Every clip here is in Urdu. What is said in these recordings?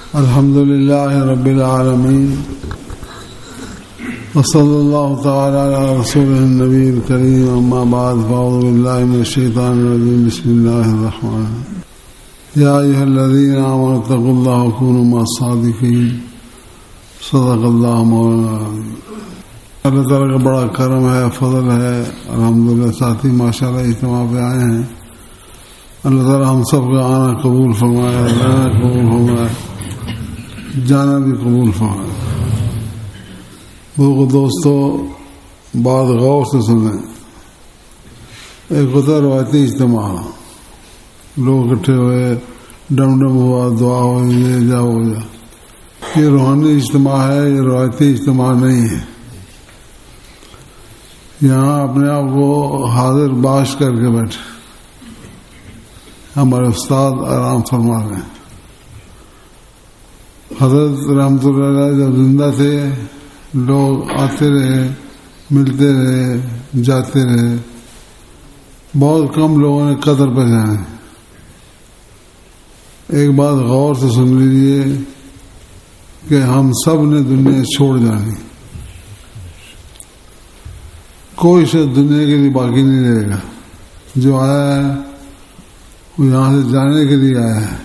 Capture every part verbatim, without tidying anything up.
الحمد للہ رب العالمین وصلی اللہ تعالی علی رسول النبی الکریم اما بعد فاعوذ باللہ من الشیطان الرجیم بسم اللہ الرحمن الرحیم یا ایھا الذین آمنوا اتقوا اللہ وکونوا مع الصادقین صدق اللہ مولانا العظیم۔ اللہ تعالیٰ کا بڑا کرم ہے، فضل ہے، الحمدللہ ساتھی ماشاءاللہ اجتماع پہ آئے ہیں۔ اللہ تعالیٰ ہم سب کا آنا قبول فرمائے، رہنا قبول فرمائے، جانا بھی قبول فرمائے۔ وہ دوستو بات غور سے سنیں۔ ایک ہوتا ہے روایتی اجتماع، لوگ اکٹھے ہوئے، ڈم ڈم ہوا، دعا ہوئی، یہ جا ہو جا۔ یہ روحانی اجتماع ہے، یہ روایتی اجتماع نہیں ہے۔ یہاں اپنے آپ کو حاضر باش کر کے بیٹھے، ہمارے استاد آرام فرما رہے ہیں۔ حضرت رحمۃ اللہ علیہ جب زندہ تھے لوگ آتے رہے، ملتے رہے، جاتے رہے، بہت کم لوگوں نے قدر پہچانے۔ ایک بات غور سے سن لیجیے کہ ہم سب نے دنیا چھوڑ جانی، کوئی شخص دنیا کے لیے باقی نہیں رہے گا۔ جو آیا ہے وہ یہاں سے جانے کے لیے آیا ہے۔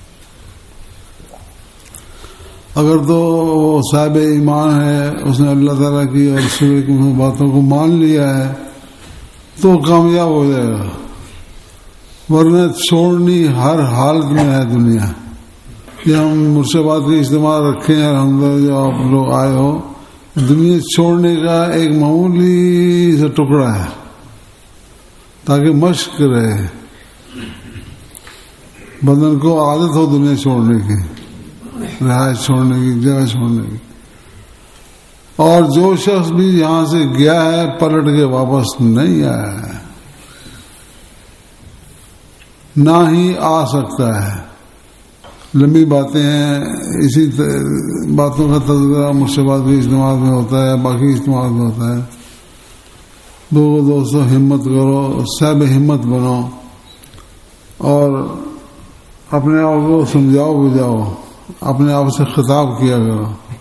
اگر تو وہ صاحب ایمان ہے، اس نے اللہ تعالیٰ کی اور رسول کی باتوں کو مان لیا ہے تو کامیاب ہو جائے گا، ورنہ چھوڑنی ہر حالت میں ہے دنیا۔ یہ ہم مرشدآباد کے اجتماع رکھے ہیں، الحمدللہ جو آپ لوگ آئے ہو، دنیا چھوڑنے کا ایک معمولی سا ٹکڑا ہے تاکہ مشق رہے، بدن کو عادت ہو دنیا چھوڑنے کی، رہائش چھوڑنے کی، جگہ چھوڑنے کی۔ اور جو شخص بھی یہاں سے گیا ہے پلٹ کے واپس نہیں آیا ہے، نہ ہی آ سکتا ہے۔ لمبی باتیں ہیں، اسی باتوں کا تذکرہ مرشدآباد کے اجتماع میں ہوتا ہے، باقی اجتماع میں ہوتا ہے۔ دو دوستوں ہمت کرو، صاحب ہمت بنو اور اپنے آپ کو سمجھاؤ بجھاؤ، اپنے آپ سے خطاب کیا کرو۔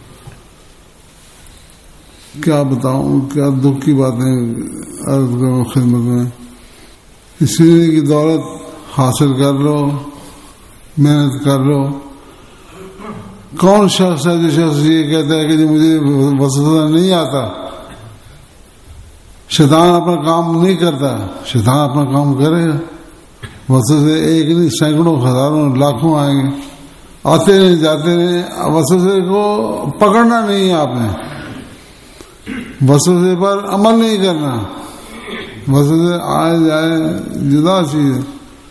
کیا بتاؤں، کیا دکھ کی باتیں عرض کروں خدمت میں۔ اسی کی دولت حاصل کر لو، محنت کر لو۔ کون شخص ہے جو شخص یہ کہتا ہے کہ جو مجھے وسوسہ نہیں آتا؟ شیطان اپنا کام نہیں کرتا، شیطان اپنا کام کرے گا۔ وسوسے ایک نہیں، سینکڑوں، ہزاروں، لاکھوں آئیں گے، آتے رہے جاتے رہے۔ وسوسے کو پکڑنا نہیں ہے آپ نے، وسوسے پر عمل نہیں کرنا۔ وسوسے آئے جائے جدا چیز ہے،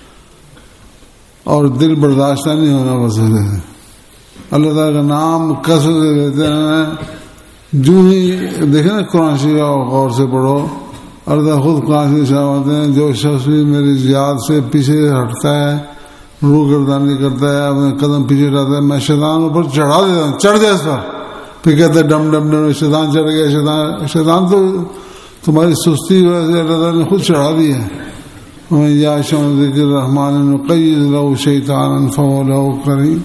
اور دل برداشتہ نہیں ہونا وسوسے سے۔ اللہ تعالیٰ کا نام کثرت سے لیتے ہیں۔ جو ہی دیکھیں نا قرآن شریف غور سے پڑھو، اللہ خود قرآن شریف فرماتے ہیں جو شخص بھی میری یاد سے پیچھے ہٹتا ہے، روح گردانی کرتا ہے، اپنے قدم پیچھے ہٹاتا ہے، میں شیطان اوپر چڑھا دیتا ہوں، چڑھ جائے اس پر۔ پھر کہتے ہیں ڈم ڈم ڈم شیطان چڑھ گیا۔ شیطان شیطان تو تمہاری سستی کی وجہ سے اللہ تعالیٰ نے خود چڑھا دیا ہے۔ یا شم ذکر الرحمن نقید لہ شیطانا فہو لہ قرین۔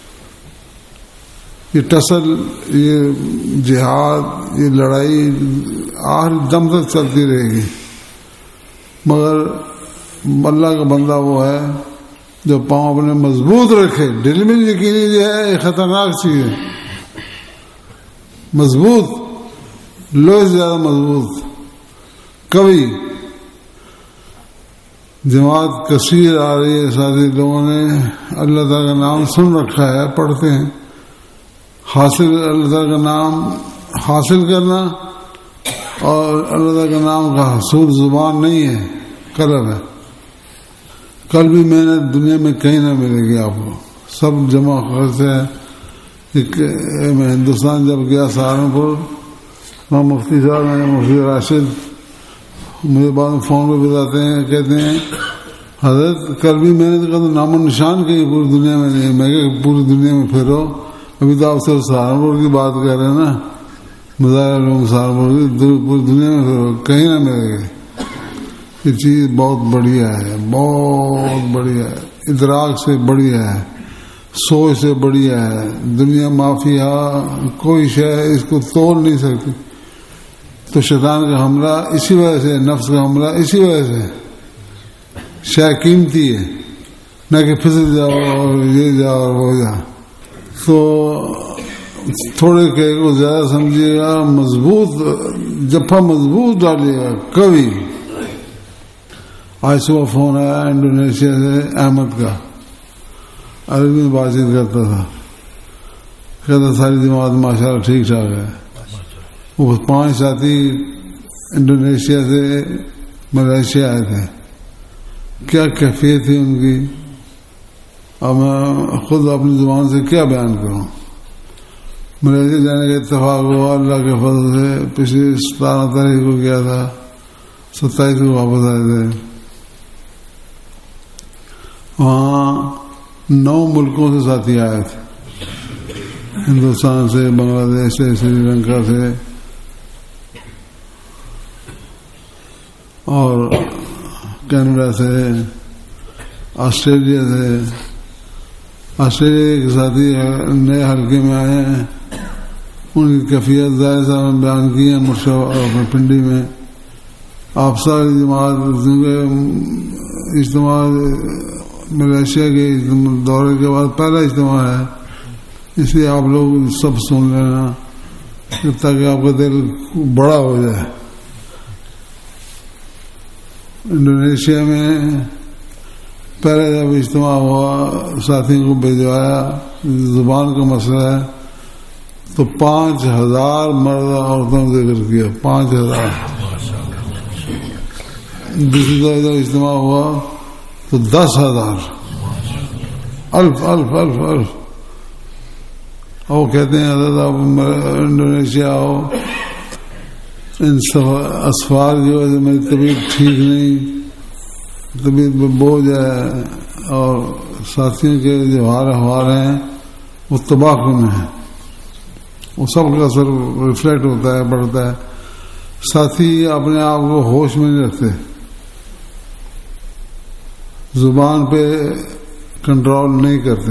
یہ ٹسل، یہ جہاد، یہ لڑائی آخر دم تک چلتی رہے گی، مگر اللہ کا بندہ وہ ہے جو پاؤں اپنے مضبوط رکھے۔ دل میں یقینی جو ہے یہ خطرناک چیز ہے، مضبوط، لوہے سے زیادہ مضبوط۔ کبھی جماعت کثیر آ رہی ہے، ساتھی لوگوں نے اللہ تعالیٰ کا نام سن رکھا ہے، پڑھتے ہیں۔ حاصل اللہ تعالیٰ کا نام حاصل کرنا اور اللہ تعالیٰ کا نام کا حصول زبان نہیں ہے، قلب ہے۔ کل بھی محنت دنیا میں کہیں نہ ملے گی آپ کو، سب جمع خرچ ہے۔ میں ہندوستان جب گیا سہارنپور، وہاں مفتی صاحب ہیں، مفتی راشد، مجھے بعد میں فون پہ بتاتے ہیں، کہتے ہیں حضرت کل بھی محنت کا تو نام و نشان کہیں پوری دنیا میں نہیں۔ میں کہ پوری دنیا میں پھرو، ابھی تو آپ صرف سہارنپور کی بات کر رہے ہیں نا، مظاہر لوگ سہارنپور کی، پوری دنیا میں پھرو، کہیں نہ ملے گی۔ یہ چیز بہت بڑھیا ہے، بہت بڑھیا ہے، ادراک سے بڑھیا ہے۔ سوچ سے بڑھیا ہے. دنیا مافیا کوئی شے اس کو توڑ نہیں سکتی. تو شیطان کا حملہ اسی وجہ سے, نفس کا حملہ اسی وجہ سے. شے قیمتی ہے, نہ کہ پھسل جاؤ اور یہ جاؤ اور وہ جا. تو تھوڑے کہ کو زیادہ سمجھیے گا, مضبوط جفا مضبوط ڈالیے گا. کبھی آج صبح فون آیا انڈونیشیا سے, احمد کا, عربی میں بات چیت کرتا تھا. کہتا ساری جماعت ماشاء اللہ ٹھیک ٹھاک ہے. وہ پانچ ساتھی انڈونیشیا سے ملیشیا آئے تھے. کیا کیفیت تھی ان کی, اور میں خود اپنی زبان سے کیا بیان کروں. ملیشیا جانے کا اتفاق ہوا اللہ کے فضل سے. پچھلی ستارہ تاریخ کو گیا تھا, ستائیس کو واپس آئے تھے. وہاں نو ملکوں سے ساتھی آئے تھے, ہندوستان سے, بنگلہ دیش سے, سری لنکا سے اور کینیڈا سے, آسٹریلیا سے. آسٹریلیا کے ساتھی نئے حلقے میں آئے ہیں. ان کی کیفیت ظاہر صاحب نے بیان کی ہے مرشد پنڈی میں. آپ ساری جماعت اجتماع ملیشیا کے دورے کے بعد پہلا اجتماع ہے, اس لیے آپ لوگ سب سن لینا تاکہ آپ کا دل بڑا ہو جائے. انڈونیشیا میں پہلے جب اجتماع ہوا, ساتھیوں کو بھیجوایا, زبان کا مسئلہ ہے, تو پانچ ہزار مرد عورتوں کا ذکر کیا. پانچ ہزار. دوسری طرح جب اجتماع ہوا تو دس ہزار. الف الف الف الف. اور وہ کہتے ہیں حضرت آپ انڈونیشیا آؤ, ان اسفار کی وجہ سے میری طبیعت ٹھیک نہیں, طبیعت میں بوجھ ہے, اور ساتھیوں کے جو ہار ہار ہیں وہ تباہ کن ہیں. وہ سب کا اثر ریفلیکٹ ہوتا ہے, بڑھتا ہے. ساتھی اپنے آپ کو ہوش میں نہیں رکھتے, زبان پہ کنٹرول نہیں کرتے.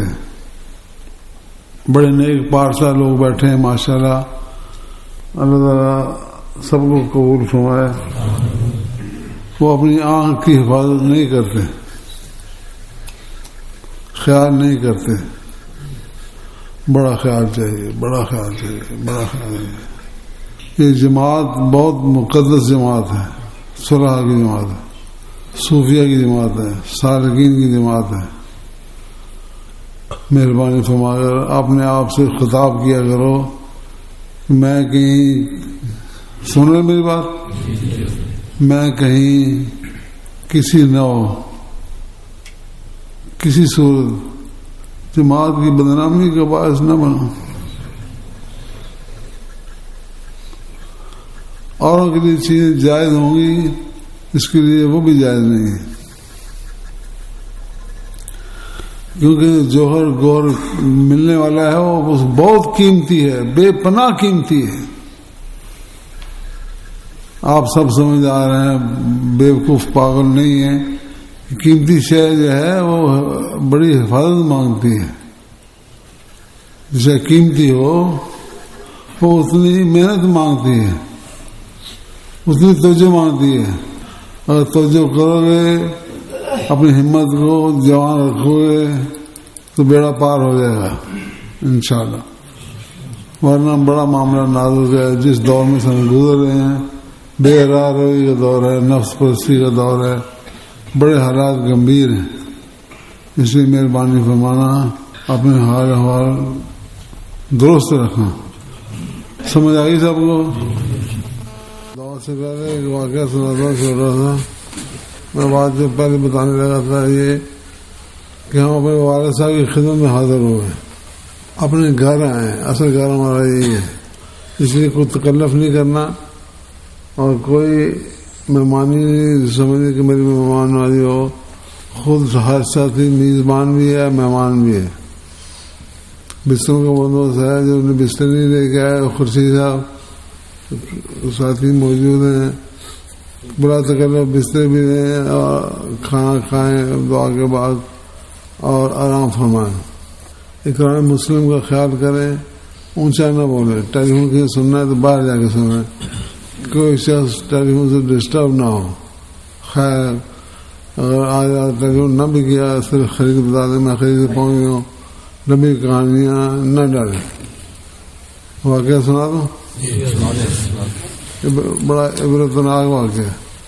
بڑے نیک پارسا لوگ بیٹھے ہیں ماشاءاللہ, اللہ تعالیٰ سب کو قبول فرمائے. وہ اپنی آنکھ کی حفاظت نہیں کرتے, خیال نہیں کرتے. بڑا خیال چاہیے, بڑا خیال چاہیے, بڑا خیال چاہیے. یہ جماعت بہت مقدس جماعت ہے, صلح کی جماعت ہے, صوفیہ کی جماعت ہے, سالکین کی جماعت ہے. مہربانی فرما کر اپنے آپ سے خطاب کیا کرو. میں کہیں سن رہے میری بات, میں کہیں کسی نو کسی صورت جماعت کی بدنامی کا باعث نہ بنوں. اوروں کے لیے چیزیں جائز ہوں گی, اس کے لیے وہ بھی جائز نہیں ہے, کیونکہ جوہر گور ملنے والا ہے وہ بہت قیمتی ہے, بے پناہ قیمتی ہے. آپ سب سمجھ آ رہے ہیں, بے وقوف پاگل نہیں ہے. قیمتی شے جو ہے وہ بڑی حفاظت مانگتی ہے. جسے قیمتی ہو وہ اتنی محنت مانگتی ہے, اتنی توجہ مانگتی ہے. اگر توجہ کرو گے, اپنی ہمت کو جوان رکھو گے تو بیڑا پار ہو جائے گا انشاءاللہ. ورنہ بڑا معاملہ نازک ہے. جس دور میں سے ہم گزر رہے ہیں, بے قرار روی کا دور ہے, نفس پرستی کا دور ہے, بڑے حالات گمبھیر ہیں. اس لیے مہربانی فرمانا اپنے حال احوال درست رکھنا. سمجھ آئی سب کو؟ دور سے پہلے ایک واقعہ سنا تھا, سن رہا تھا میں. بات جو پہلے بتانے لگا تھا یہ کہ ہم اپنے والد صاحب کی خدمت میں حاضر ہوئے, اپنے گھر آئے. اصل گھر ہمارا یہی ہے, اس لیے کوئی تکلف نہیں کرنا اور کوئی مہمانی نہیں سمجھنے کہ میری مہمان نوازی ہو. خود ہر ساتھی میزبان بھی ہے, مہمان بھی ہے. بستروں کا بندوبست ہے, جو انہیں بستر نہیں لے کے آئے خورشید صاحب ساتھی موجود ہیں. بڑا تکلف بستر بھی دیں اور کھانا کھائیں دعا کے بعد اور آرام فرمائیں. اقرار مسلم کا خیال کریں، اونچا نہ بولے. ٹیلی فون کسی سننا ہے تو باہر جا کے سنیں، کوئی شخص ٹیلی فون سے ڈسٹرب نہ ہو. خیر اگر آج ٹیلی فون نہ بھی کیا صرف خرید بتا دیں میں خرید سے پہنچ گیا ہوں، لمبی کہانیاں نہ ڈالیں. واقعہ سنا دوں، بڑا عبرتناک واقعہ.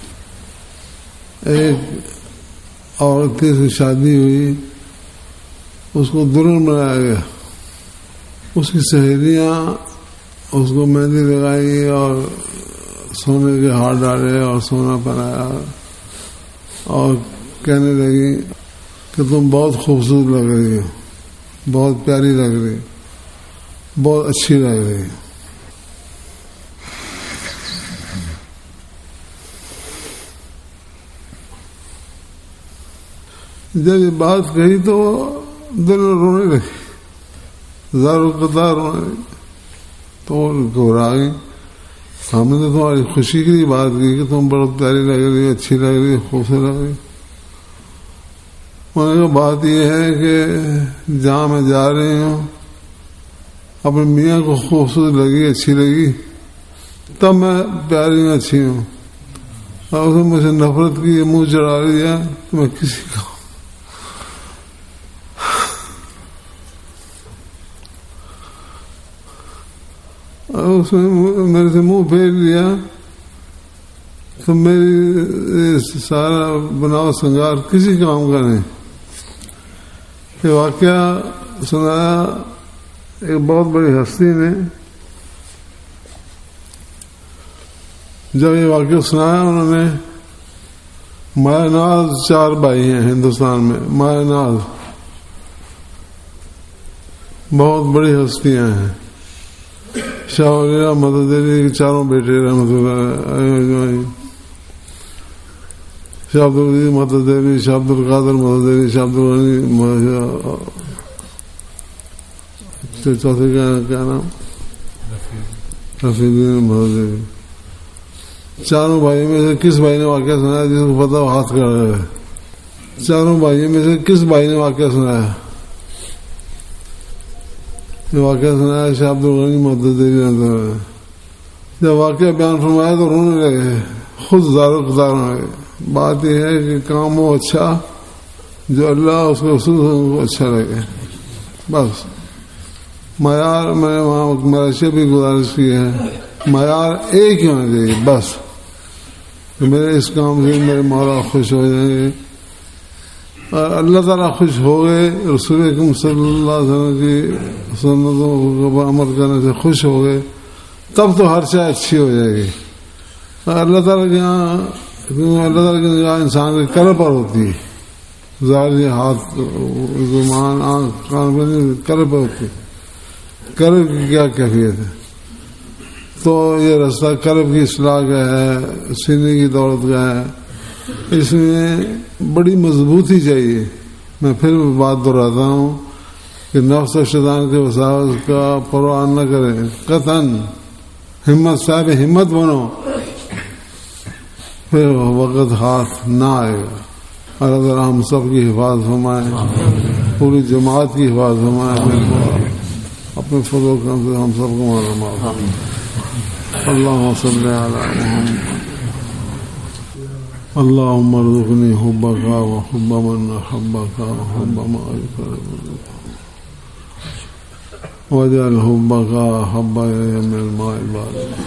ایک عورت کی شادی ہوئی، اس کو دلہن بنایا گیا. اس کی سہیلیاں اس کو مہندی لگائی اور سونے کے ہار ڈالے اور سونا پہنایا اور کہنے لگی کہ تم بہت خوبصورت لگ رہی ہو، بہت پیاری لگ رہی، بہت اچھی لگ رہی. جب یہ بات کہی تو دل رونے لگی، زارو قطار رونے لگی. تو گھبرا گئی. ہم نے تو تمہاری خوشی کی بات کی کہ تم بہت پیاری لگ رہی، اچھی لگ رہی، خوبصورت لگ رہی. میں نے کہا بات یہ ہے کہ جہاں میں جا رہی ہوں اپنے میاں کو خوبصورت لگی، اچھی لگی، تب میں پیاری ہوں، اچھی ہوں. اور اس نے مجھے نفرت کی، منہ چڑھا لیا تو میں کسی کا اس نے میرے سے منہ پھیر لیا تو میری سارا بناؤ سنگار کسی کام کا نہیں. یہ واقعہ سنایا ایک بہت بڑی ہستی نے. جب یہ واقعہ سنایا انہوں نے، مایا ناز چار بھائی ہیں ہندوستان میں، مایا ناز بہت بڑی ہستیاں ہیں. شاہ ولی اللہ مدد علی کے چاروں بیٹے رحمۃ اللہ، شاہ عبد العزیز مدد علی، شاہ عبد القادر مدد علی، شاہ عبد الغنی، چوتھے کا کیا نام، رفیع الدین مدد علی. چاروں بھائیوں میں سے کس بھائی نے واقعہ سنایا؟ جس کو پتا وہ ہاتھ کر رہے ہیں. چاروں بھائیوں میں سے کس بھائی نے واقعہ سنایا؟ یہ واقعہ سنایا شاہ عبد الغنی مدد علی. جب واقعہ بیان فرمایا تو رونے لگے، خود زارو قطار ہونے لگے. بات یہ ہے کہ کام وہ اچھا جو اللہ اس کے رسول کو اچھا لگے. بس معیار میں نے وہاں ملیشیا بھی گزارش کی ہے، معیار ایک ہی ہونا چاہیے بس. میرے اس کام سے میرے مولا خوش ہو جائیں گے اور اللہ تعالیٰ خوش ہو گئے، رسول اکرم صلی اللہ علیہ وسلم کی سنتوں کو عمل کرنے سے خوش ہو گئے، تب تو ہر چیز اچھی ہو جائے گی. اللہ تعالیٰ کے یہاں اللہ تعالیٰ کی نگاہ انسان کے قلب پر ہوتی ہے، ظاہر ہاتھ زبان آنکھ کان پر قلب پر ہوتی ہے. قلب کی کیا کیفیت ہے؟ تو یہ راستہ قلب کی اصلاح کا ہے، سینے کی دولت کا ہے. اس میں بڑی مضبوطی چاہیے. میں پھر بات دہراتا ہوں کہ نفس و شیطان کے وساوس کا پرواہ نہ کریں، قطعاً ہمت صاحب ہمت بنو، پھر وقت ہاتھ نہ آئے گا. اللہ تعالیٰ ہم سب کی حفاظت فرمائے، پوری جماعت کی حفاظت فرمائے، اپنے فضل و کرم سے ہم سب کو معلوم. اللہم صلی علی محمد. اللہم ارزقنی حبک و حب من احبک و حب ما یقربک واجعل حبک احب الی من الماء البارد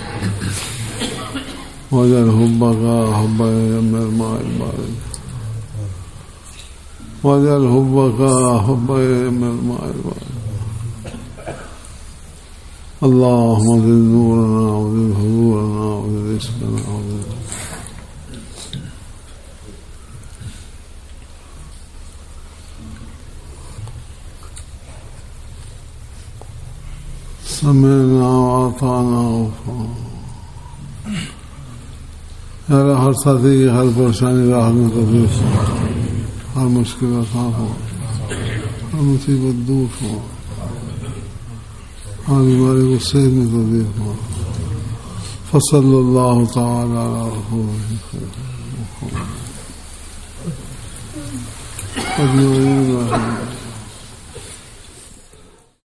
واجعل حبک احب الی من الماء البارد واجعل حبک احب الی من الماء البارد. اللهم زد نورنا وزد حضورنا وزد عشقنا وزد سمعنا وأطعنا وغفرنا. یا ہر ساتھی کی ہر پریشانی راہ میں تبدیل ہو، ہر مشکل آسان ہو، ہر مصیبت دور ہو، ہر بیماری کو صحت میں تبدیل ہو. فصلی اللہ تعالی علی رسولہ محمد.